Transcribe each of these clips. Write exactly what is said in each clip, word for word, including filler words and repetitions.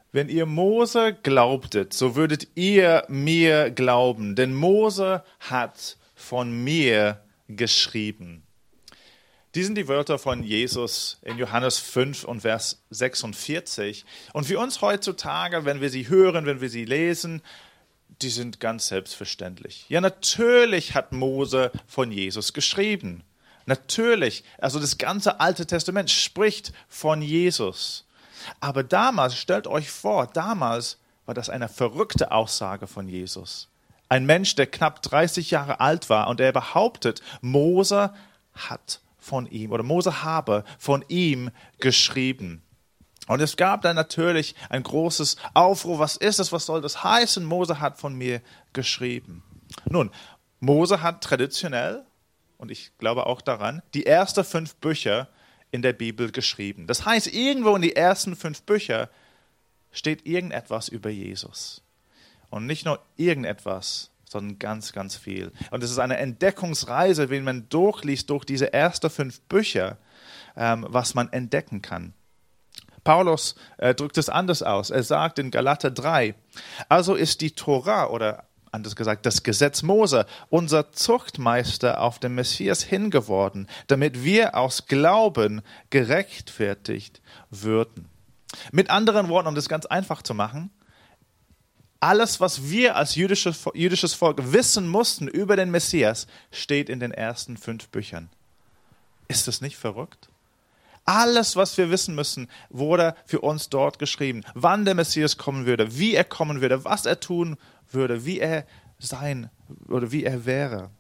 Wenn ihr Mose glaubtet, so würdet ihr mir glauben, denn Mose hat von mir geschrieben. Dies sind die Wörter von Jesus in Johannes fünf und Vers sechsundvierzig. Und für uns heutzutage, wenn wir sie hören, wenn wir sie lesen, die sind ganz selbstverständlich. Ja, natürlich hat Mose von Jesus geschrieben. Natürlich, also das ganze Alte Testament spricht von Jesus. Aber damals, stellt euch vor, damals war das eine verrückte Aussage von Jesus. Ein Mensch, der knapp dreißig Jahre alt war und er behauptet, Mose hat von ihm oder Mose habe von ihm geschrieben. Und es gab dann natürlich ein großes Aufruhr. Was ist das? Was soll das heißen? Mose hat von mir geschrieben. Nun, Mose hat traditionell, und ich glaube auch daran, die ersten fünf Bücher in der Bibel geschrieben. Das heißt, irgendwo in die ersten fünf Bücher steht irgendetwas über Jesus. Und nicht nur irgendetwas, sondern ganz, ganz viel. Und es ist eine Entdeckungsreise, wenn man durchliest durch diese ersten fünf Bücher, ähm, was man entdecken kann. Paulus äh, drückt es anders aus. Er sagt in Galater drei, also ist die Tora oder anders gesagt, das Gesetz Mose, unser Zuchtmeister auf den Messias hingeworden, damit wir aus Glauben gerechtfertigt würden. Mit anderen Worten, um das ganz einfach zu machen, alles, was wir als jüdisches, jüdisches Volk wissen mussten über den Messias, steht in den ersten fünf Büchern. Ist das nicht verrückt? Alles, was wir wissen müssen, wurde für uns dort geschrieben. Wann der Messias kommen würde, wie er kommen würde, was er tun würde, wie er sein oder wie er wäre.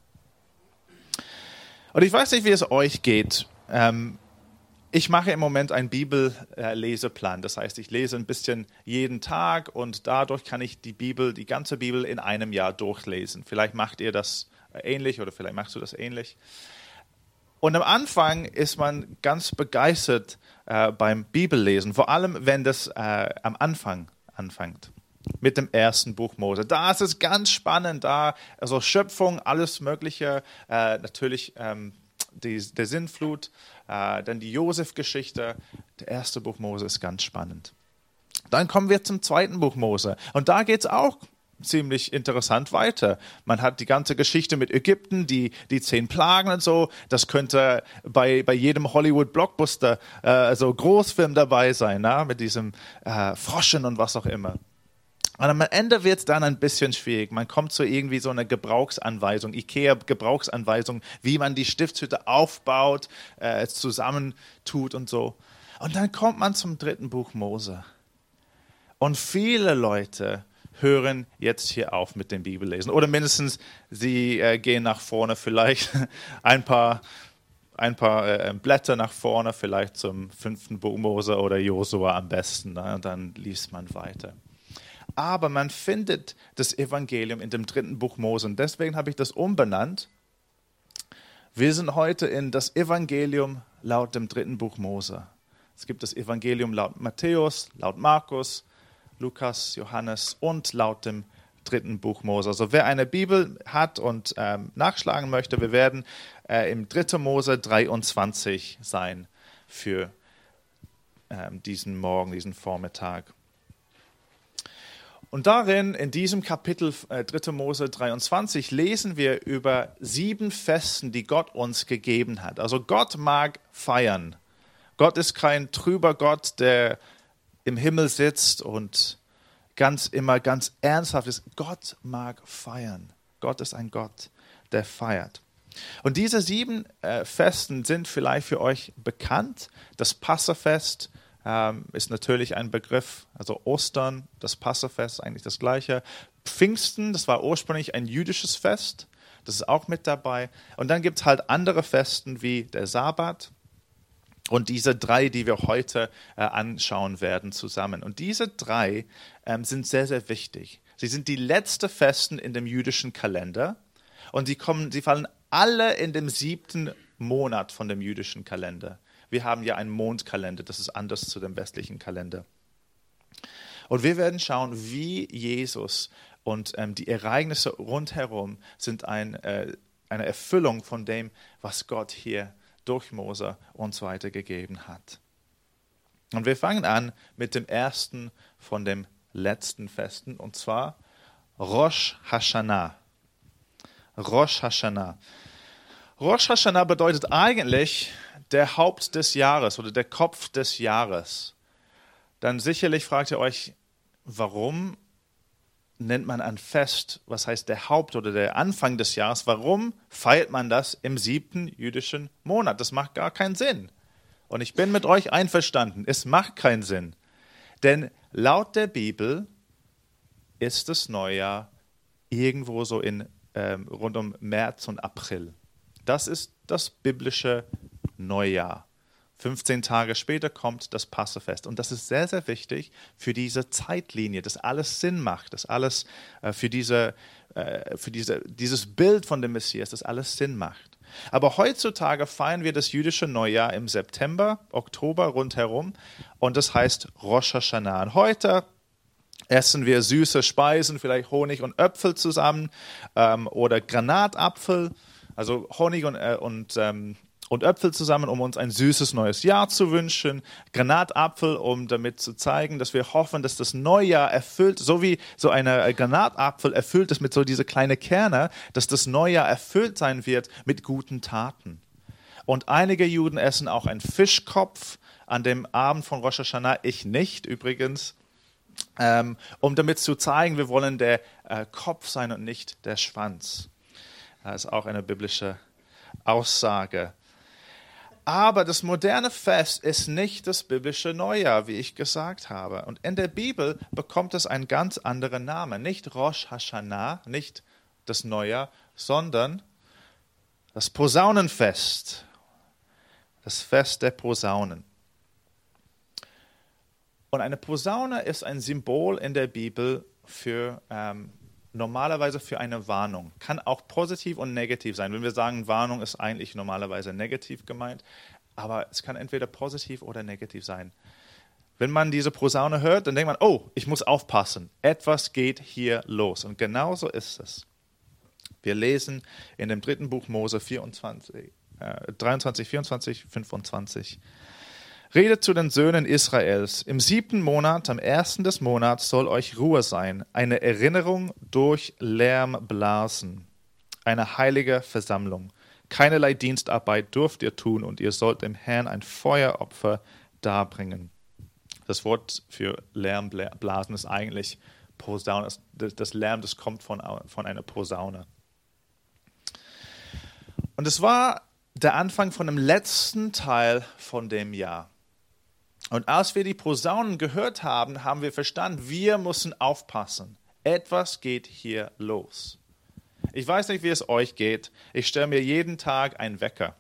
Und ich weiß nicht, wie es euch geht. Ähm, ich mache im Moment einen Bibelleseplan. Das heißt, ich lese ein bisschen jeden Tag und dadurch kann ich die Bibel, die ganze Bibel in einem Jahr durchlesen. Vielleicht macht ihr das ähnlich oder vielleicht machst du das ähnlich. Und am Anfang ist man ganz begeistert äh, beim Bibellesen, vor allem wenn das äh, am Anfang anfängt, mit dem ersten Buch Mose. Da ist es ganz spannend, da also Schöpfung, alles Mögliche, äh, natürlich ähm, die, der Sintflut, äh, dann die Josef-Geschichte. Der erste Buch Mose ist ganz spannend. Dann kommen wir zum zweiten Buch Mose und da geht es auch ziemlich interessant weiter. Man hat die ganze Geschichte mit Ägypten, die, die zehn Plagen und so. Das könnte bei, bei jedem Hollywood-Blockbuster, äh, also Großfilm dabei sein, na? Mit diesem äh, Froschen und was auch immer. Und am Ende wird es dann ein bisschen schwierig. Man kommt zu irgendwie so einer Gebrauchsanweisung, IKEA-Gebrauchsanweisung, wie man die Stiftshütte aufbaut, äh, zusammentut und so. Und dann kommt man zum dritten Buch Mose. Und viele Leute hören jetzt hier auf mit dem Bibellesen. Oder mindestens, sie äh, gehen nach vorne, vielleicht ein paar, ein paar äh, Blätter nach vorne, vielleicht zum fünften Buch Mose oder Josua am besten. Ne? Und dann liest man weiter. Aber man findet das Evangelium in dem dritten Buch Mose. Und deswegen habe ich das umbenannt. Wir sind heute in das Evangelium laut dem dritten Buch Mose. Es gibt das Evangelium laut Matthäus, laut Markus, Lukas, Johannes und laut dem dritten Buch Mose. Also wer eine Bibel hat und ähm, nachschlagen möchte, wir werden äh, im dritten Mose dreiundzwanzig sein für ähm, diesen Morgen, diesen Vormittag. Und darin, in diesem Kapitel äh, dritten Mose dreiundzwanzig, lesen wir über sieben Festen, die Gott uns gegeben hat. Also Gott mag feiern. Gott ist kein trüber Gott, der im Himmel sitzt und ganz immer ganz ernsthaft ist. Gott mag feiern. Gott ist ein Gott, der feiert. Und diese sieben äh, Festen sind vielleicht für euch bekannt. Das Passafest ähm, ist natürlich ein Begriff, also Ostern, das Passafest ist eigentlich das Gleiche. Pfingsten, das war ursprünglich ein jüdisches Fest, das ist auch mit dabei. Und dann gibt es halt andere Festen wie der Sabbat. Und diese drei, die wir heute äh, anschauen werden zusammen. Und diese drei ähm, sind sehr, sehr wichtig. Sie sind die letzten Festen in dem jüdischen Kalender. Und sie, kommen, sie fallen alle in dem siebten Monat von dem jüdischen Kalender. Wir haben ja einen Mondkalender, das ist anders zu dem westlichen Kalender. Und wir werden schauen, wie Jesus und ähm, die Ereignisse rundherum sind ein, äh, eine Erfüllung von dem, was Gott hier durch Mose uns weitergegeben hat. Und wir fangen an mit dem ersten von den letzten Festen, und zwar Rosh Hashanah. Rosh Hashanah. Rosh Hashanah bedeutet eigentlich der Haupt des Jahres oder der Kopf des Jahres. Dann sicherlich fragt ihr euch, warum nennt man ein Fest, was heißt der Haupt oder der Anfang des Jahres, warum feiert man das im siebten jüdischen Monat? Das macht gar keinen Sinn. Und ich bin mit euch einverstanden, es macht keinen Sinn. Denn laut der Bibel ist das Neujahr irgendwo so in ähm, rund um März und April. Das ist das biblische Neujahr. fünfzehn Tage später kommt das Passafest. Und das ist sehr, sehr wichtig für diese Zeitlinie, dass alles Sinn macht, dass alles äh, für, diese, äh, für diese, dieses Bild von dem Messias, dass alles Sinn macht. Aber heutzutage feiern wir das jüdische Neujahr im September, Oktober rundherum. Und das heißt Rosh Hashanah. Und heute essen wir süße Speisen, vielleicht Honig und Äpfel zusammen ähm, oder Granatapfel, also Honig und, äh, und ähm, und Äpfel zusammen, um uns ein süßes neues Jahr zu wünschen. Granatapfel, um damit zu zeigen, dass wir hoffen, dass das Neujahr erfüllt, so wie so ein Granatapfel erfüllt ist mit so diese kleinen Kerne, dass das Neujahr erfüllt sein wird mit guten Taten. Und einige Juden essen auch einen Fischkopf an dem Abend von Rosh Hashanah, ich nicht übrigens, ähm, um damit zu zeigen, wir wollen der äh, Kopf sein und nicht der Schwanz. Das ist auch eine biblische Aussage. Aber das moderne Fest ist nicht das biblische Neujahr, wie ich gesagt habe. Und in der Bibel bekommt es einen ganz anderen Namen. Nicht Rosh Hashanah, nicht das Neujahr, sondern das Posaunenfest. Das Fest der Posaunen. Und eine Posaune ist ein Symbol in der Bibel für ähm, normalerweise für eine Warnung. Kann auch positiv und negativ sein. Wenn wir sagen, Warnung ist eigentlich normalerweise negativ gemeint, aber es kann entweder positiv oder negativ sein. Wenn man diese Posaune hört, dann denkt man, oh, ich muss aufpassen. Etwas geht hier los. Und genauso ist es. Wir lesen in dem dritten Buch Mose vierundzwanzig, äh, dreiundzwanzig, vierundzwanzig, fünfundzwanzig. Redet zu den Söhnen Israels, im siebten Monat, am ersten des Monats soll euch Ruhe sein, eine Erinnerung durch Lärm blasen, eine heilige Versammlung. Keinerlei Dienstarbeit dürft ihr tun und ihr sollt dem Herrn ein Feueropfer darbringen. Das Wort für Lärm blasen ist eigentlich Posaune. Das Lärm, das kommt von, von einer Posaune. Und es war der Anfang von dem letzten Teil von dem Jahr. Und als wir die Posaunen gehört haben, haben wir verstanden, wir müssen aufpassen. Etwas geht hier los. Ich weiß nicht, wie es euch geht. Ich stelle mir jeden Tag einen Wecker.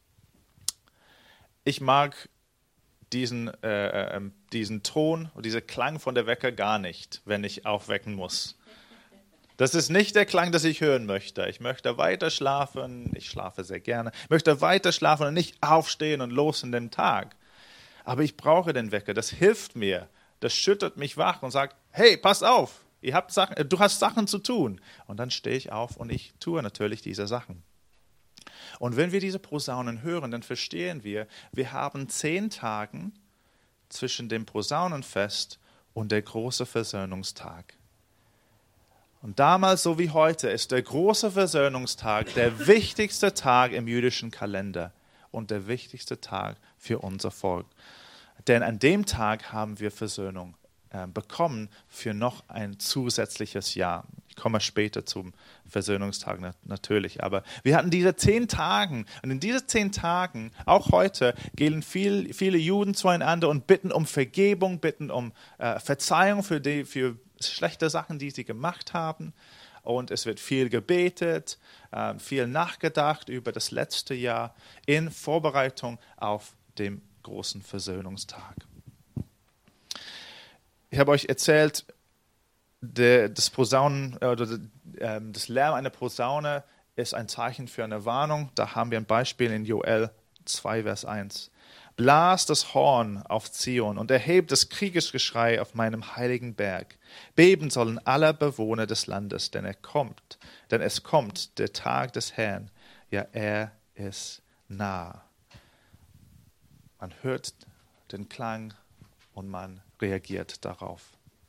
Ich mag diesen, äh, äh, diesen Ton und diesen Klang von der Wecker gar nicht, wenn ich aufwecken muss. Das ist nicht der Klang, den ich hören möchte. Ich möchte weiter schlafen. Ich schlafe sehr gerne. Ich möchte weiter schlafen und nicht aufstehen und los in den Tag. Aber ich brauche den Wecker, das hilft mir, das schüttert mich wach und sagt, hey, pass auf, ihr habt Sachen, du hast Sachen zu tun. Und dann stehe ich auf und ich tue natürlich diese Sachen. Und wenn wir diese Posaunen hören, dann verstehen wir, wir haben zehn Tage zwischen dem Posaunenfest und der große Versöhnungstag. Und damals, so wie heute, ist der große Versöhnungstag der wichtigste Tag im jüdischen Kalender und der wichtigste Tag für unser Volk. Denn an dem Tag haben wir Versöhnung äh, bekommen für noch ein zusätzliches Jahr. Ich komme später zum Versöhnungstag na- natürlich. Aber wir hatten diese zehn Tage. Und in diesen zehn Tagen, auch heute, gehen viel, viele Juden zueinander und bitten um Vergebung, bitten um äh, Verzeihung für, die, für schlechte Sachen, die sie gemacht haben. Und es wird viel gebetet, äh, viel nachgedacht über das letzte Jahr in Vorbereitung auf den großen Versöhnungstag. Ich habe euch erzählt, der, das Posaunen oder äh, das Lärm einer Posaune ist ein Zeichen für eine Warnung. Da haben wir ein Beispiel in Joel zwei, Vers eins. Blas das Horn auf Zion und erhebt das Kriegsgeschrei auf meinem heiligen Berg. Beben sollen alle Bewohner des Landes, denn er kommt, denn es kommt der Tag des Herrn. Ja, er ist nah. Man hört den Klang und man reagiert darauf.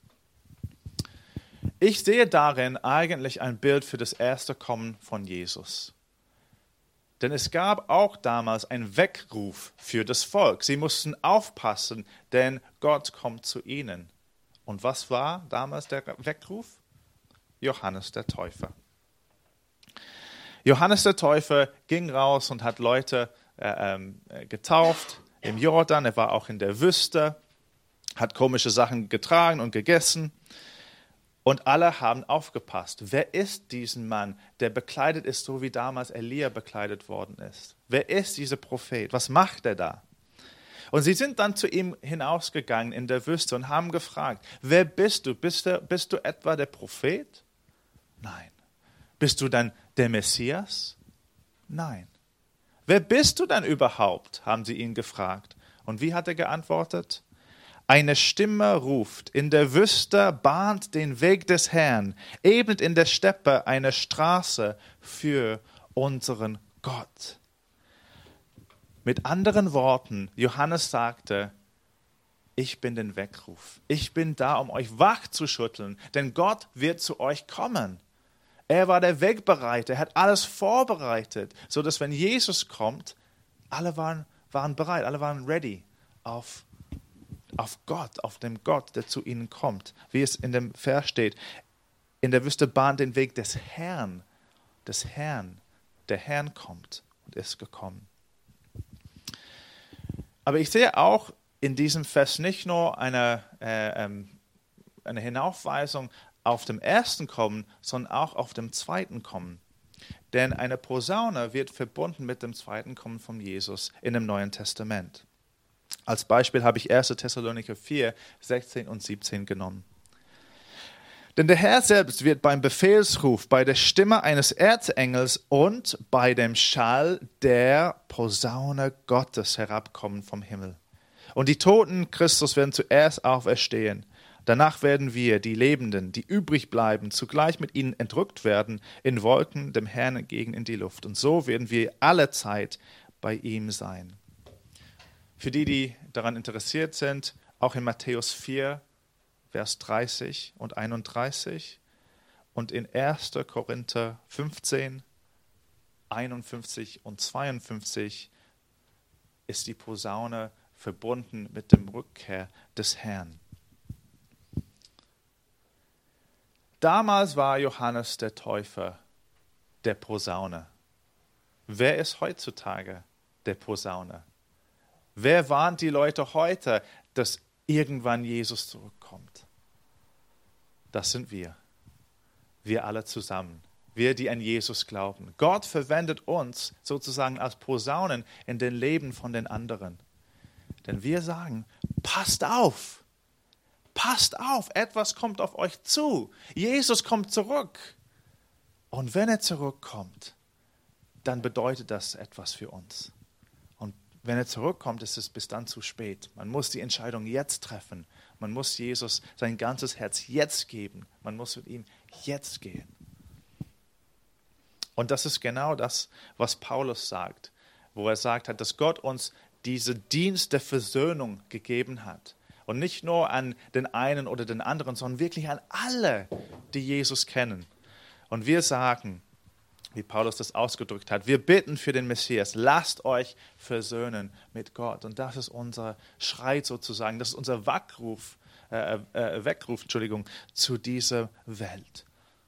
Ich sehe darin eigentlich ein Bild für das erste Kommen von Jesus. Denn es gab auch damals einen Weckruf für das Volk. Sie mussten aufpassen, denn Gott kommt zu ihnen. Und was war damals der Weckruf? Johannes der Täufer. Johannes der Täufer ging raus und hat Leute äh, äh, getauft im Jordan. Er war auch in der Wüste, hat komische Sachen getragen und gegessen. Und alle haben aufgepasst. Wer ist diesen Mann, der bekleidet ist, so wie damals Elia bekleidet worden ist? Wer ist dieser Prophet? Was macht er da? Und sie sind dann zu ihm hinausgegangen in der Wüste und haben gefragt, wer bist du? Bist du, bist du etwa der Prophet? Nein. Bist du dann der Messias? Nein. Wer bist du dann überhaupt? Haben sie ihn gefragt. Und wie hat er geantwortet? Eine Stimme ruft, in der Wüste bahnt den Weg des Herrn, ebnet in der Steppe eine Straße für unseren Gott. Mit anderen Worten, Johannes sagte, ich bin den Weckruf. Ich bin da, um euch wach zu schütteln, denn Gott wird zu euch kommen. Er war der Wegbereiter, er hat alles vorbereitet, sodass wenn Jesus kommt, alle waren, waren bereit, alle waren ready auf auf Gott, auf den Gott, der zu ihnen kommt. Wie es in dem Vers steht, in der Wüste bahnt den Weg des Herrn, des Herrn. Der Herrn kommt und ist gekommen. Aber ich sehe auch in diesem Vers nicht nur eine, äh, ähm, eine Hinaufweisung auf dem ersten Kommen, sondern auch auf dem zweiten Kommen. Denn eine Posaune wird verbunden mit dem zweiten Kommen von Jesus in dem Neuen Testament. Als Beispiel habe ich erster Thessalonicher vier, sechzehn und siebzehn genommen. Denn der Herr selbst wird beim Befehlsruf, bei der Stimme eines Erzengels und bei dem Schall der Posaune Gottes herabkommen vom Himmel. Und die Toten Christus werden zuerst auferstehen. Danach werden wir, die Lebenden, die übrig bleiben, zugleich mit ihnen entrückt werden, in Wolken dem Herrn entgegen in die Luft. Und so werden wir alle Zeit bei ihm sein. Für die, die daran interessiert sind, auch in Matthäus vier, Vers dreißig und einunddreißig und in erster Korinther fünfzehn, einundfünfzig und zweiundfünfzig ist die Posaune verbunden mit dem Rückkehr des Herrn. Damals war Johannes der Täufer der Posaune. Wer ist heutzutage der Posaune? Wer warnt die Leute heute, dass irgendwann Jesus zurückkommt? Das sind wir. Wir alle zusammen. Wir, die an Jesus glauben. Gott verwendet uns sozusagen als Posaunen in den Leben von den anderen. Denn wir sagen, passt auf. Passt auf, etwas kommt auf euch zu. Jesus kommt zurück. Und wenn er zurückkommt, dann bedeutet das etwas für uns. Wenn er zurückkommt, ist es bis dann zu spät. Man muss die Entscheidung jetzt treffen. Man muss Jesus sein ganzes Herz jetzt geben. Man muss mit ihm jetzt gehen. Und das ist genau das, was Paulus sagt, wo er sagt hat, dass Gott uns diesen Dienst der Versöhnung gegeben hat. Und nicht nur an den einen oder den anderen, sondern wirklich an alle, die Jesus kennen. Und wir sagen, wie Paulus das ausgedrückt hat, wir bitten für den Messias, lasst euch versöhnen mit Gott. Und das ist unser Schrei sozusagen, das ist unser Weckruf, äh, äh, Weckruf Entschuldigung, zu dieser Welt.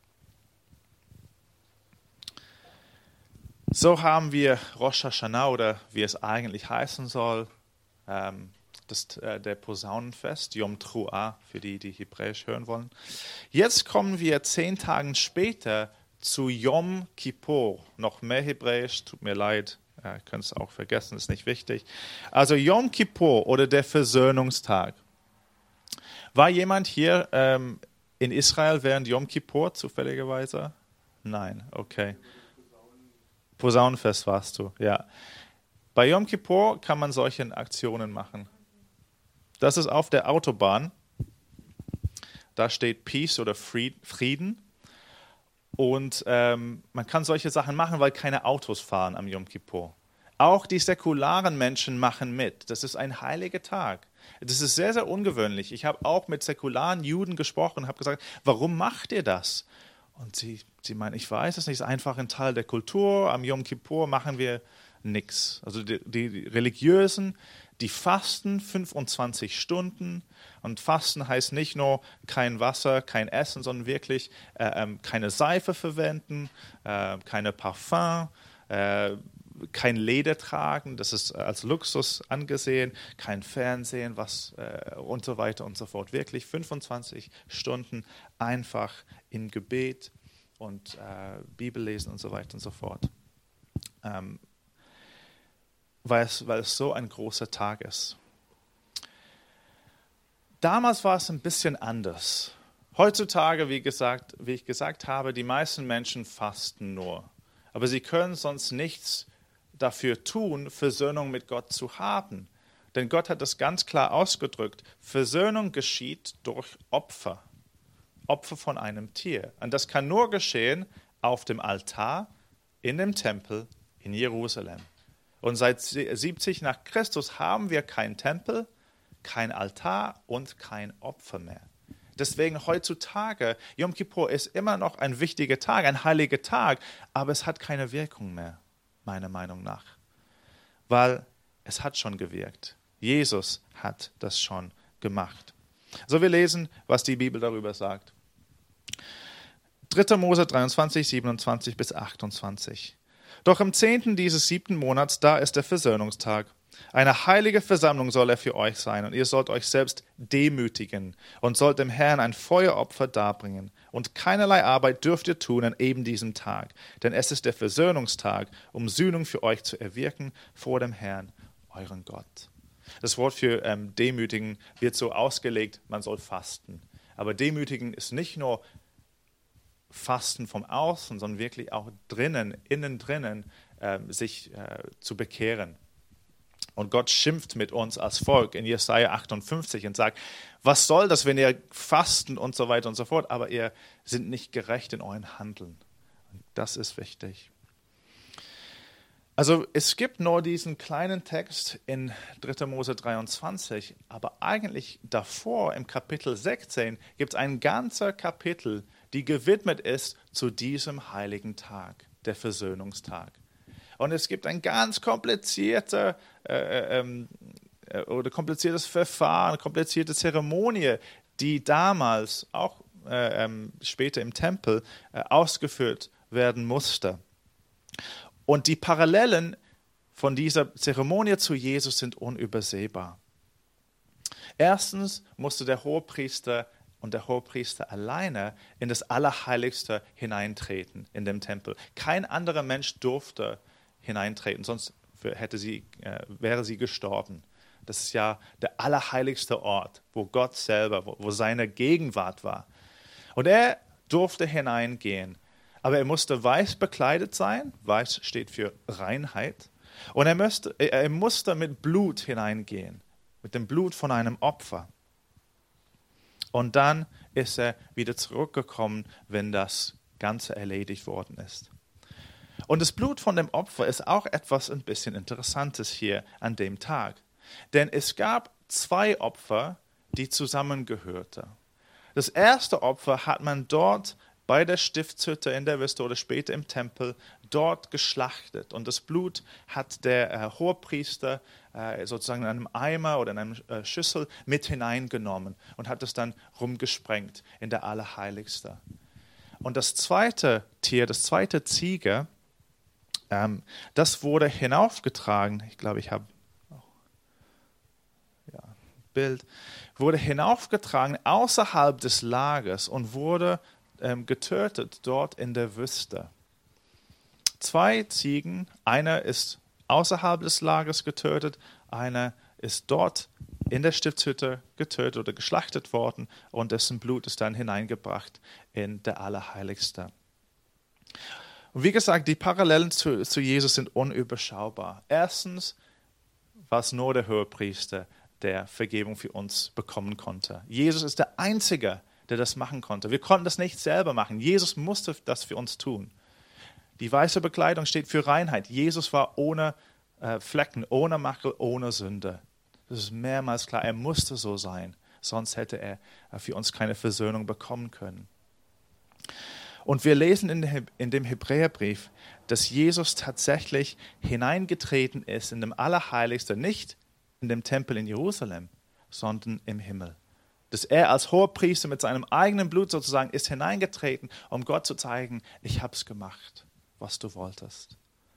So haben wir Rosh Hashanah, oder wie es eigentlich heißen soll, ähm, das, äh, der Posaunenfest, Yom Teruah, für die, die Hebräisch hören wollen. Jetzt kommen wir zehn Tage später zu Yom Kippur, noch mehr Hebräisch, tut mir leid, ihr äh, könnt es auch vergessen, ist nicht wichtig. Also Yom Kippur oder der Versöhnungstag. War jemand hier ähm, in Israel während Yom Kippur zufälligerweise? Nein, okay. Posaunenfest warst du, ja. Bei Yom Kippur kann man solche Aktionen machen. Das ist auf der Autobahn. Da steht Peace oder Frieden. Und ähm, man kann solche Sachen machen, weil keine Autos fahren am Yom Kippur. Auch die säkularen Menschen machen mit. Das ist ein heiliger Tag. Das ist sehr, sehr ungewöhnlich. Ich habe auch mit säkularen Juden gesprochen und habe gesagt, warum macht ihr das? Und sie, sie meinen, ich weiß es nicht, es ist einfach ein Teil der Kultur. Am Yom Kippur machen wir nichts. Also die, die Religiösen, die fasten fünfundzwanzig Stunden. Und Fasten heißt nicht nur kein Wasser, kein Essen, sondern wirklich äh, äh, keine Seife verwenden, äh, keine Parfum, äh, kein Leder tragen, das ist als Luxus angesehen, kein Fernsehen, was äh, und so weiter und so fort. Wirklich fünfundzwanzig Stunden einfach im Gebet und äh, Bibel lesen und so weiter und so fort. Ähm, weil, es, weil es so ein großer Tag ist. Damals war es ein bisschen anders. Heutzutage, wie gesagt, wie ich gesagt habe, die meisten Menschen fasten nur. Aber sie können sonst nichts dafür tun, Versöhnung mit Gott zu haben. Denn Gott hat das ganz klar ausgedrückt. Versöhnung geschieht durch Opfer. Opfer von einem Tier. Und das kann nur geschehen auf dem Altar, in dem Tempel in Jerusalem. Und seit siebzig nach Christus haben wir keinen Tempel, kein Altar und kein Opfer mehr. Deswegen heutzutage, Yom Kippur ist immer noch ein wichtiger Tag, ein heiliger Tag, aber es hat keine Wirkung mehr, meiner Meinung nach. Weil es hat schon gewirkt. Jesus hat das schon gemacht. So, wir lesen, was die Bibel darüber sagt. dritter Mose dreiundzwanzig, siebenundzwanzig bis achtundzwanzig. Doch im zehnten dieses siebten Monats, da ist der Versöhnungstag. Eine heilige Versammlung soll er für euch sein, und ihr sollt euch selbst demütigen und sollt dem Herrn ein Feueropfer darbringen. Und keinerlei Arbeit dürft ihr tun an eben diesem Tag, denn es ist der Versöhnungstag, um Sühnung für euch zu erwirken vor dem Herrn, euren Gott. Das Wort für ähm, demütigen wird so ausgelegt, man soll fasten. Aber demütigen ist nicht nur Fasten vom Außen, sondern wirklich auch drinnen, innen drinnen, äh, sich äh, zu bekehren. Und Gott schimpft mit uns als Volk in Jesaja achtundfünfzig und sagt, was soll das, wenn ihr fasten und so weiter und so fort, aber ihr seid nicht gerecht in euren Handeln. Und das ist wichtig. Also es gibt nur diesen kleinen Text in dritter Mose dreiundzwanzig, aber eigentlich davor im Kapitel sechzehn gibt es ein ganzer Kapitel, die gewidmet ist zu diesem heiligen Tag, der Versöhnungstag. Und es gibt ein ganz komplizierter, äh, äh, oder kompliziertes Verfahren, komplizierte Zeremonie, die damals, auch äh, äh, später im Tempel, äh, ausgeführt werden musste. Und die Parallelen von dieser Zeremonie zu Jesus sind unübersehbar. Erstens musste der Hohepriester und der Hohepriester alleine in das Allerheiligste hineintreten in dem Tempel. Kein anderer Mensch durfte hineintreten, sonst hätte sie, äh, wäre sie gestorben. Das ist ja der allerheiligste Ort, wo Gott selber, wo, wo seine Gegenwart war. Und er durfte hineingehen, aber er musste weiß bekleidet sein. Weiß steht für Reinheit. Und er musste, er musste mit Blut hineingehen, mit dem Blut von einem Opfer. Und dann ist er wieder zurückgekommen, wenn das Ganze erledigt worden ist. Und das Blut von dem Opfer ist auch etwas ein bisschen Interessantes hier an dem Tag. Denn es gab zwei Opfer, die zusammengehörten. Das erste Opfer hat man dort bei der Stiftshütte in der Wüste oder später im Tempel dort geschlachtet. Und das Blut hat der äh, Hohepriester äh, sozusagen in einem Eimer oder in einer äh, Schüssel mit hineingenommen und hat es dann rumgesprengt in der Allerheiligste. Und das zweite Tier, das zweite Ziege, ähm, das wurde hinaufgetragen. Ich glaube, ich habe auch ja, ein Bild. Wurde hinaufgetragen außerhalb des Lagers und wurde ähm, getötet dort in der Wüste. Zwei Ziegen, einer ist außerhalb des Lagers getötet, einer ist dort in der Stiftshütte getötet oder geschlachtet worden und dessen Blut ist dann hineingebracht in der Allerheiligste. Und wie gesagt, die Parallelen zu, zu Jesus sind unüberschaubar. Erstens war es nur der Hohepriester, der Vergebung für uns bekommen konnte. Jesus ist der Einzige, der das machen konnte. Wir konnten das nicht selber machen. Jesus musste das für uns tun. Die weiße Bekleidung steht für Reinheit. Jesus war ohne äh, Flecken, ohne Makel, ohne Sünde. Das ist mehrmals klar, er musste so sein, sonst hätte er für uns keine Versöhnung bekommen können. Und wir lesen in dem Hebräerbrief, dass Jesus tatsächlich hineingetreten ist in dem Allerheiligste, nicht in dem Tempel in Jerusalem, sondern im Himmel. Dass er als Hohepriester mit seinem eigenen Blut sozusagen ist hineingetreten, um Gott zu zeigen, ich habe es gemacht, was du wolltest.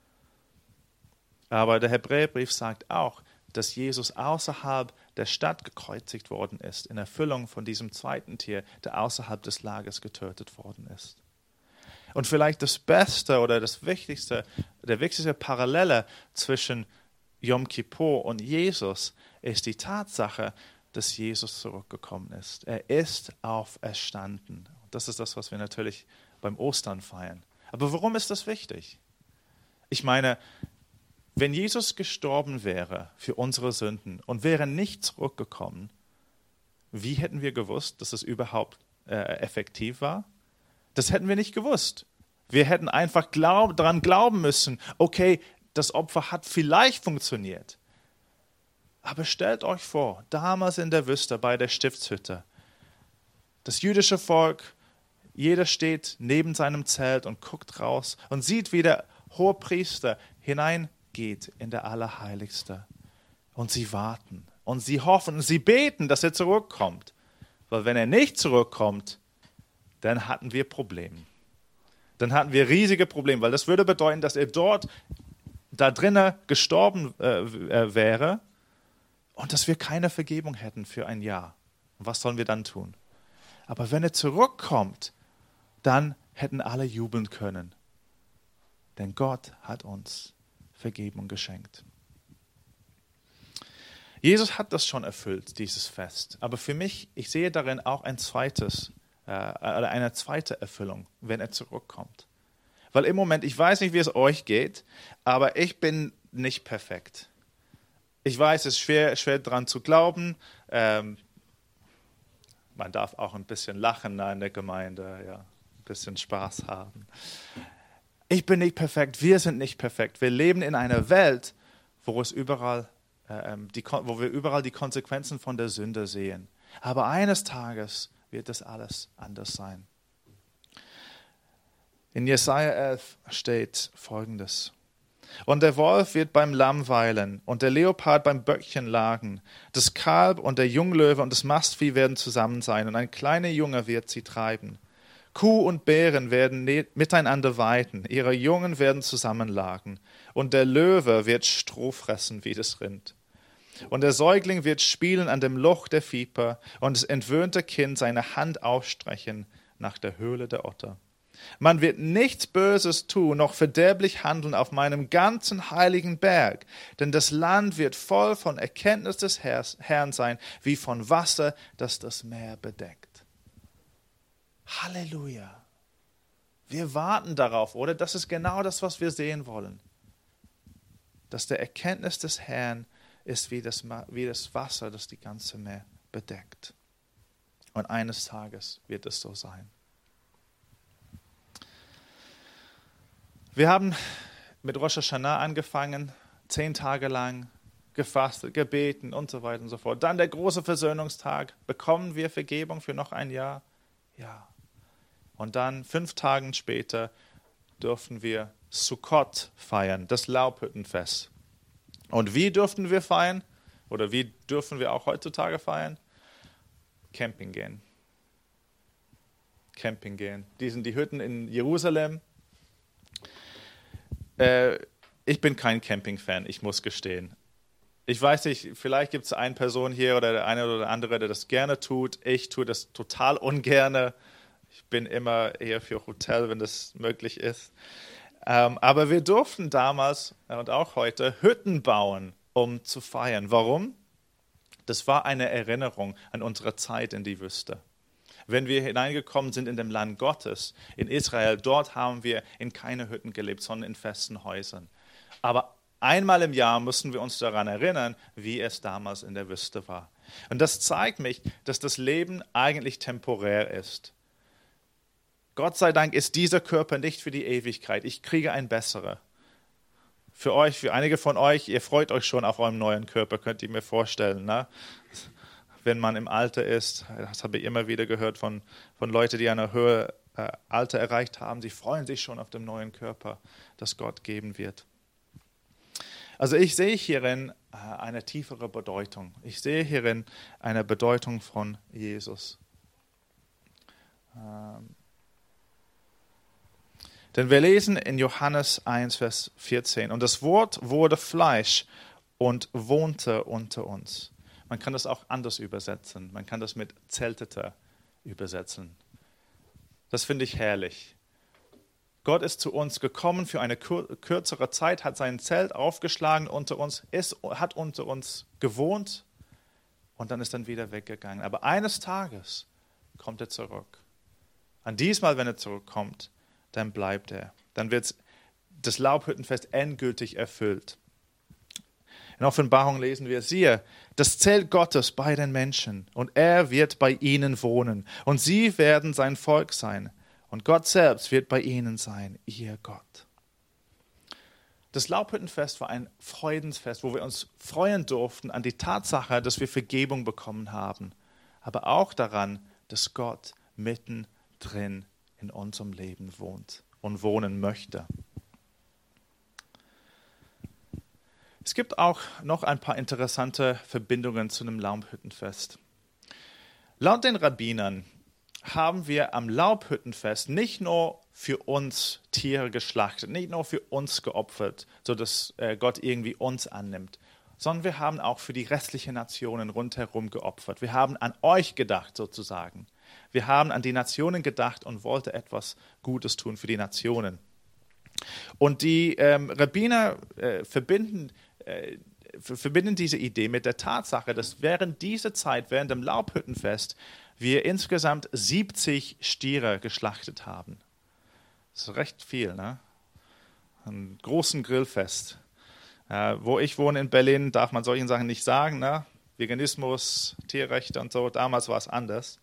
Aber der Hebräerbrief sagt auch, dass Jesus außerhalb der Stadt gekreuzigt worden ist, in Erfüllung von diesem zweiten Tier, der außerhalb des Lagers getötet worden ist. Und vielleicht das Beste oder das Wichtigste, der wichtigste Parallele zwischen Yom Kippur und Jesus ist die Tatsache, dass Jesus zurückgekommen ist. Er ist auferstanden. Das ist das, was wir natürlich beim Ostern feiern. Aber warum ist das wichtig? Ich meine, wenn Jesus gestorben wäre für unsere Sünden und wäre nicht zurückgekommen, wie hätten wir gewusst, dass es überhaupt äh, effektiv war? Das hätten wir nicht gewusst. Wir hätten einfach glaub, daran glauben müssen, okay, das Opfer hat vielleicht funktioniert. Aber stellt euch vor, damals in der Wüste bei der Stiftshütte, das jüdische Volk, jeder steht neben seinem Zelt und guckt raus und sieht, wie der Hohepriester hineingeht in der Allerheiligste. Und sie warten und sie hoffen und sie beten, dass er zurückkommt. Weil wenn er nicht zurückkommt, dann hatten wir Probleme. Dann hatten wir riesige Probleme, weil das würde bedeuten, dass er dort, da drinnen gestorben äh, wäre und dass wir keine Vergebung hätten für ein Jahr. Und was sollen wir dann tun? Aber wenn er zurückkommt, dann hätten alle jubeln können. Denn Gott hat uns Vergebung geschenkt. Jesus hat das schon erfüllt, dieses Fest. Aber für mich, ich sehe darin auch ein zweites, äh, eine zweite Erfüllung, wenn er zurückkommt. Weil im Moment, ich weiß nicht, wie es euch geht, aber ich bin nicht perfekt. Ich weiß, es ist schwer, schwer daran zu glauben. Ähm, man darf auch ein bisschen lachen in der Gemeinde, ja, ein bisschen Spaß haben. Ich bin nicht perfekt, wir sind nicht perfekt. Wir leben in einer Welt, wo, es überall, äh, die, wo wir überall die Konsequenzen von der Sünde sehen. Aber eines Tages wird das alles anders sein. In Jesaja elf steht Folgendes. Und der Wolf wird beim Lamm weilen und der Leopard beim Böckchen lagen. Das Kalb und der Junglöwe und das Mastvieh werden zusammen sein und ein kleiner Junge wird sie treiben. Kuh und Bären werden miteinander weiden, ihre Jungen werden zusammenlagen und der Löwe wird Stroh fressen wie das Rind. Und der Säugling wird spielen an dem Loch der Viper und das entwöhnte Kind seine Hand ausstrecken nach der Höhle der Otter. Man wird nichts Böses tun, noch verderblich handeln auf meinem ganzen heiligen Berg, denn das Land wird voll von Erkenntnis des Herrn sein, wie von Wasser, das das Meer bedeckt. Halleluja. Wir warten darauf, oder? Das ist genau das, was wir sehen wollen. Dass der Erkenntnis des Herrn ist wie das, wie das Wasser, das die ganze Meer bedeckt. Und eines Tages wird es so sein. Wir haben mit Rosh Hashanah angefangen, zehn Tage lang gefastet, gebeten und so weiter und so fort. Dann der große Versöhnungstag. Bekommen wir Vergebung für noch ein Jahr? Ja. Und dann, fünf Tage später, dürfen wir Sukkot feiern, das Laubhüttenfest. Und wie dürften wir feiern? Oder wie dürfen wir auch heutzutage feiern? Camping gehen. Camping gehen. Die sind die Hütten in Jerusalem. Äh, ich bin kein Camping-Fan, ich muss gestehen. Ich weiß nicht, vielleicht gibt es eine Person hier oder der eine oder andere, der das gerne tut. Ich tue das total ungerne. Ich bin immer eher für Hotel, wenn das möglich ist. Ähm, aber wir durften damals und auch heute Hütten bauen, um zu feiern. Warum? Das war eine Erinnerung an unsere Zeit in die Wüste. Wenn wir hineingekommen sind in dem Land Gottes, in Israel, dort haben wir in keine Hütten gelebt, sondern in festen Häusern. Aber einmal im Jahr müssen wir uns daran erinnern, wie es damals in der Wüste war. Und das zeigt mich, dass das Leben eigentlich temporär ist. Gott sei Dank ist dieser Körper nicht für die Ewigkeit. Ich kriege ein besserer. Für euch, für einige von euch, ihr freut euch schon auf euren neuen Körper, könnt ihr mir vorstellen. Ne? Wenn man im Alter ist, das habe ich immer wieder gehört von, von Leuten, die eine höhere äh, Alter erreicht haben, sie freuen sich schon auf den neuen Körper, das Gott geben wird. Also ich sehe hierin äh, eine tiefere Bedeutung. Ich sehe hierin eine Bedeutung von Jesus. Ähm, Denn wir lesen in Johannes eins, Vers vierzehn, und das Wort wurde Fleisch und wohnte unter uns. Man kann das auch anders übersetzen. Man kann das mit zeltete übersetzen. Das finde ich herrlich. Gott ist zu uns gekommen für eine kürzere Zeit, hat sein Zelt aufgeschlagen unter uns, ist, hat unter uns gewohnt und dann ist dann wieder weggegangen. Aber eines Tages kommt er zurück. Und diesmal, wenn er zurückkommt, dann bleibt er. Dann wird das Laubhüttenfest endgültig erfüllt. In Offenbarung lesen wir, siehe, das Zelt Gottes bei den Menschen und er wird bei ihnen wohnen und sie werden sein Volk sein und Gott selbst wird bei ihnen sein, ihr Gott. Das Laubhüttenfest war ein Freudensfest, wo wir uns freuen durften an die Tatsache, dass wir Vergebung bekommen haben, aber auch daran, dass Gott mittendrin in unserem Leben wohnt und wohnen möchte. Es gibt auch noch ein paar interessante Verbindungen zu einem Laubhüttenfest. Laut den Rabbinern haben wir am Laubhüttenfest nicht nur für uns Tiere geschlachtet, nicht nur für uns geopfert, sodass Gott irgendwie uns annimmt, sondern wir haben auch für die restlichen Nationen rundherum geopfert. Wir haben an euch gedacht sozusagen. Wir haben an die Nationen gedacht und wollten etwas Gutes tun für die Nationen. Und die ähm, Rabbiner äh, verbinden, äh, verbinden diese Idee mit der Tatsache, dass während dieser Zeit, während dem Laubhüttenfest, wir insgesamt siebzig Stiere geschlachtet haben. Das ist recht viel, ne? Ein großen Grillfest. Äh, wo ich wohne in Berlin, darf man solche Sachen nicht sagen, ne? Veganismus, Tierrechte und so, damals war es anders.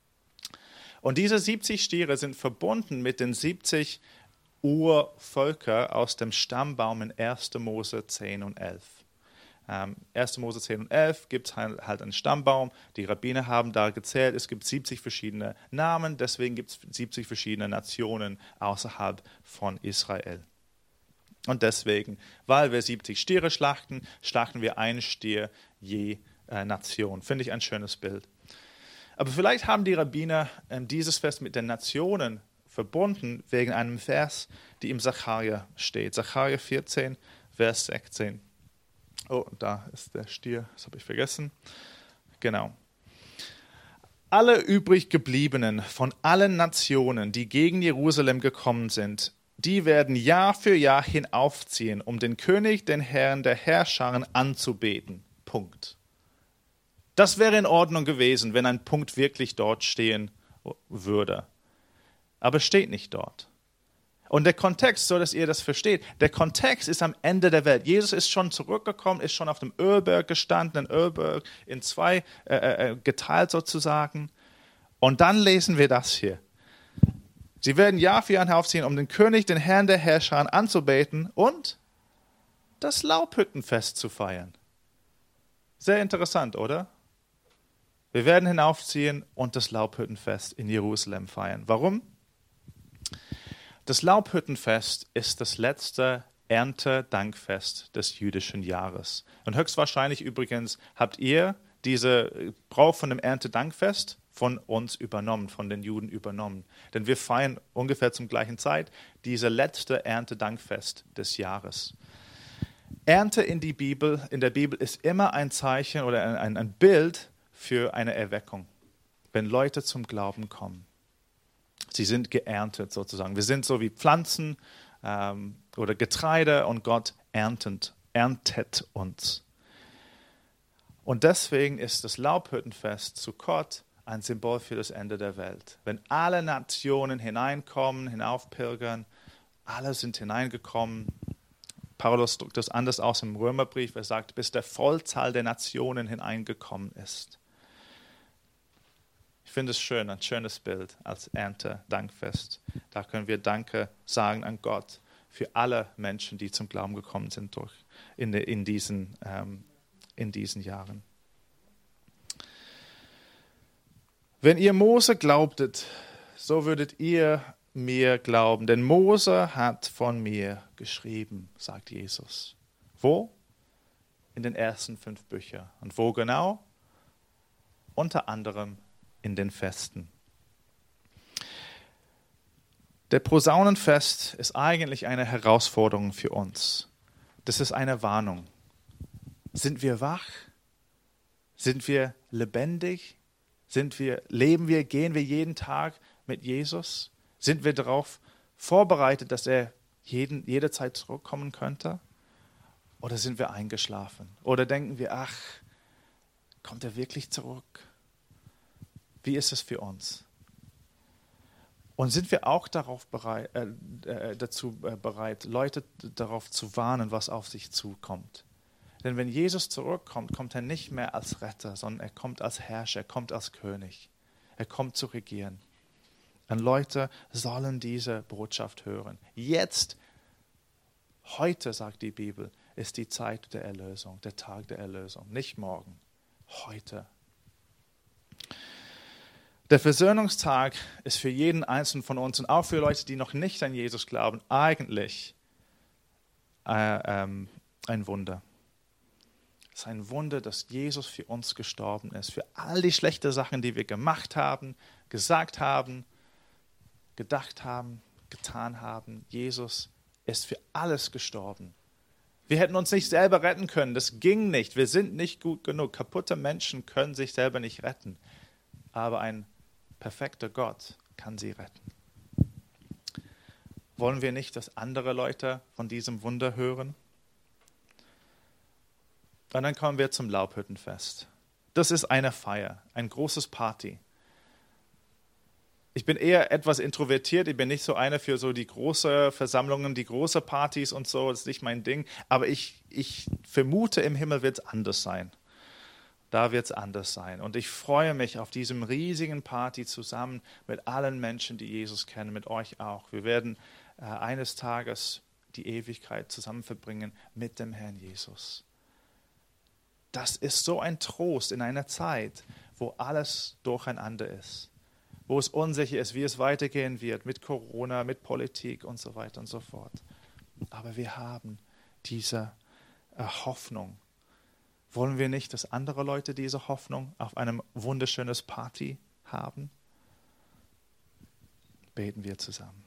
Und diese siebzig Stiere sind verbunden mit den siebzig Urvölker aus dem Stammbaum in erster Mose zehn und elf. Ähm, erster Mose zehn und elf gibt es halt, halt einen Stammbaum. Die Rabbiner haben da gezählt, es gibt siebzig verschiedene Namen, deswegen gibt es siebzig verschiedene Nationen außerhalb von Israel. Und deswegen, weil wir siebzig Stiere schlachten, schlachten wir einen Stier je äh, Nation. Finde ich ein schönes Bild. Aber vielleicht haben die Rabbiner äh, dieses Fest mit den Nationen verbunden wegen einem Vers, die im Sacharja steht. Sacharja vierzehn, Vers sechzehn. Oh, da ist der Stier, das habe ich vergessen. Genau. Alle übrig gebliebenen von allen Nationen, die gegen Jerusalem gekommen sind, die werden Jahr für Jahr hinaufziehen, um den König, den Herrn der Herrscharen anzubeten. Punkt. Das wäre in Ordnung gewesen, wenn ein Punkt wirklich dort stehen würde. Aber steht nicht dort. Und der Kontext, so dass ihr das versteht, der Kontext ist am Ende der Welt. Jesus ist schon zurückgekommen, ist schon auf dem Ölberg gestanden, den Ölberg in zwei äh, äh, geteilt sozusagen. Und dann lesen wir das hier. Sie werden Jahr für Jahr hinaufziehen, um den König, den Herrn der Herrscher anzubeten und das Laubhüttenfest zu feiern. Sehr interessant, oder? Wir werden hinaufziehen und das Laubhüttenfest in Jerusalem feiern. Warum? Das Laubhüttenfest ist das letzte Erntedankfest des jüdischen Jahres. Und höchstwahrscheinlich übrigens habt ihr diese Brauch von dem Erntedankfest von uns übernommen, von den Juden übernommen. Denn wir feiern ungefähr zum gleichen Zeit diese letzte Erntedankfest des Jahres. Ernte in, die Bibel, in der Bibel ist immer ein Zeichen oder ein, ein Bild für eine Erweckung, wenn Leute zum Glauben kommen. Sie sind geerntet sozusagen. Wir sind so wie Pflanzen ähm, oder Getreide und Gott erntet, erntet uns. Und deswegen ist das Laubhüttenfest zu Gott ein Symbol für das Ende der Welt. Wenn alle Nationen hineinkommen, hinaufpilgern, alle sind hineingekommen. Paulus drückt das anders aus im Römerbrief. Er sagt, bis der Vollzahl der Nationen hineingekommen ist. Ich finde es schön, ein schönes Bild als Ernte-Dankfest. Da können wir Danke sagen an Gott für alle Menschen, die zum Glauben gekommen sind durch, in, in, diesen, ähm, in diesen Jahren. Wenn ihr Mose glaubtet, so würdet ihr mir glauben, denn Mose hat von mir geschrieben, sagt Jesus. Wo? In den ersten fünf Büchern. Und wo genau? Unter anderem in den Festen. Der Posaunenfest ist eigentlich eine Herausforderung für uns. Das ist eine Warnung. Sind wir wach? Sind wir lebendig? Sind wir, leben wir, gehen wir jeden Tag mit Jesus? Sind wir darauf vorbereitet, dass er jeden, jederzeit zurückkommen könnte? Oder sind wir eingeschlafen? Oder denken wir, ach, kommt er wirklich zurück? Wie ist es für uns? Und sind wir auch darauf bereit, äh, äh, dazu äh, bereit, Leute darauf zu warnen, was auf sich zukommt? Denn wenn Jesus zurückkommt, kommt er nicht mehr als Retter, sondern er kommt als Herrscher, er kommt als König. Er kommt zu regieren. Und Leute sollen diese Botschaft hören. Jetzt, heute, sagt die Bibel, ist die Zeit der Erlösung, der Tag der Erlösung. Nicht morgen, heute. Der Versöhnungstag ist für jeden Einzelnen von uns und auch für Leute, die noch nicht an Jesus glauben, eigentlich äh, ähm, ein Wunder. Es ist ein Wunder, dass Jesus für uns gestorben ist, für all die schlechten Sachen, die wir gemacht haben, gesagt haben, gedacht haben, getan haben. Jesus ist für alles gestorben. Wir hätten uns nicht selber retten können, das ging nicht. Wir sind nicht gut genug. Kaputte Menschen können sich selber nicht retten. Aber ein perfekter Gott kann sie retten. Wollen wir nicht, dass andere Leute von diesem Wunder hören? Und dann kommen wir zum Laubhüttenfest. Das ist eine Feier, ein großes Party. Ich bin eher etwas introvertiert, ich bin nicht so einer für so die großen Versammlungen, die großen Partys und so, das ist nicht mein Ding. Aber ich, ich vermute, im Himmel wird es anders sein. Da wird es anders sein. Und ich freue mich auf diesem riesigen Party zusammen mit allen Menschen, die Jesus kennen, mit euch auch. Wir werden äh, eines Tages die Ewigkeit zusammen verbringen mit dem Herrn Jesus. Das ist so ein Trost in einer Zeit, wo alles durcheinander ist, wo es unsicher ist, wie es weitergehen wird mit Corona, mit Politik und so weiter und so fort. Aber wir haben diese äh, Hoffnung. Wollen wir nicht, dass andere Leute diese Hoffnung auf einem wunderschönen Party haben? Beten wir zusammen.